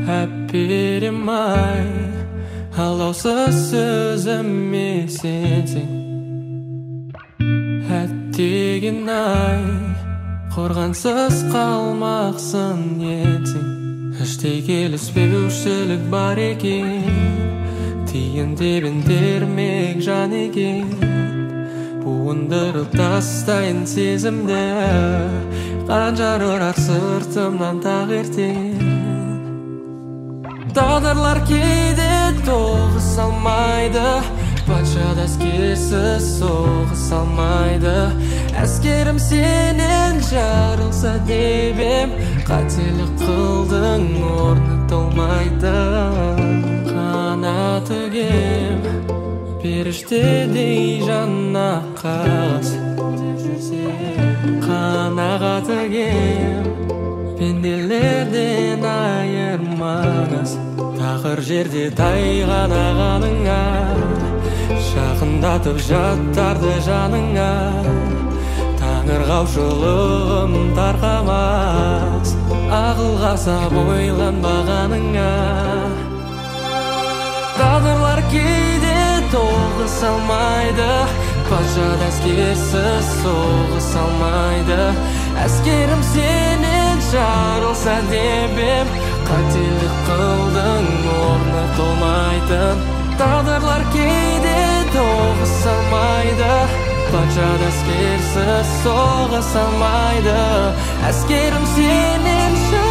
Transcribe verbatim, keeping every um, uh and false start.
әперем-ай, алаусыз сөзіме сенсең. Әттеген-ай, қорғансыз қалмақсың етсең. Іштей келіспеушілік бар екен, тиын-тебен бермек жан екен. Буындырып тастайын сезімді, қанжар ұрар сыртымнан тақ ертең. Тағдырлар кейде тоғыс алмайды, патшада әскерсіз соғыс алмайды. Әскерім сенен жарылса деп ем, қателік қылдың, орны толмайды. Қанаты кем періштедей жанна қағыс, қанағаты кем пенделерден айырмаңыз. Тақыр жерде тайғанағаныңа, жақындатып жаттарды жаныңа. Таңырқаушылығым тарқамас, ақылға сап ойланбағаныңа. Тағдырлар кейде тоғыс алмайды, патшада әскерсіз соғыс алмайды. Әскерім сенен жарылса деп ем, қателік қылдың, орны толмайтын. Тағдырлар кейде тоғыс алмайды, патшада әскерсіз соғыс алмайды. Әскерім сенен жарылса